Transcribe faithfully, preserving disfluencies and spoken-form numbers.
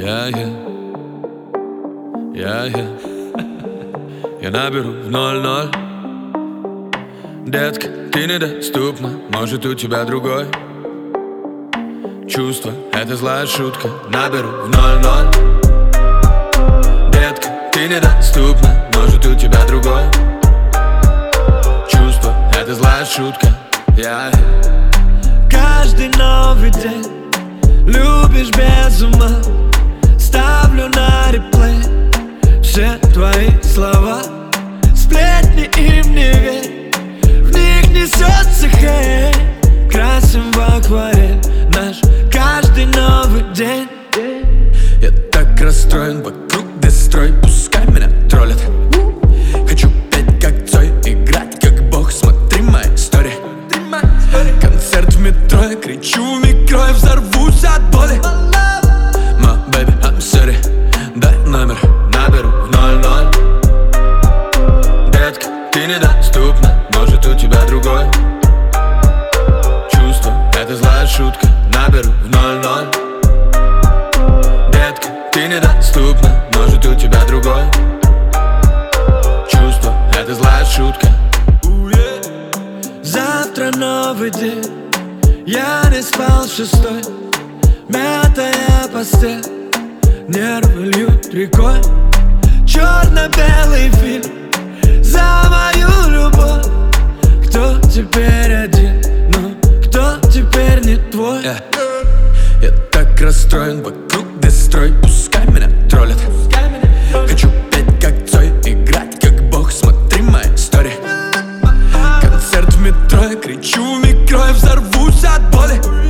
Я, я, я, я, я наберу в ноль-ноль. Детка, ты недоступна, может у тебя другой. Чувство, это злая шутка, наберу в ноль-ноль. Детка, ты недоступна, может у тебя другой. Чувство, это злая шутка, я, я. Каждый новый день любишь без ума. Ставлю на реплей все твои слова. Сплетни им не верь, в них несется хейт. Красим в акварель наш каждый новый день. Я так расстроен, вокруг дестрой, пускай меня троллят. Хочу петь как Цой, играть как бог, смотри мои истории. Концерт в метро, я кричу в микро и взорвусь от боли. My baby, I'm sorry, дай номер, наберу в ноль-ноль. Детка, ты недоступна, может у тебя другой. Чувство, это злая шутка, наберу в ноль-ноль. Детка, ты недоступна, может у тебя другой. Чувство, это злая шутка. Завтра новый день, я не спал шестой. Мятая постель, нервы льют рекой. Черно-белый фильм за мою любовь. Кто теперь один, но кто теперь не твой? yeah. Я так расстроен, вокруг дестрой, пускай меня троллят. Хочу петь как Цой, играть как бог, смотри мои истории. Концерт в метро, я кричу в микро и взорвусь от боли.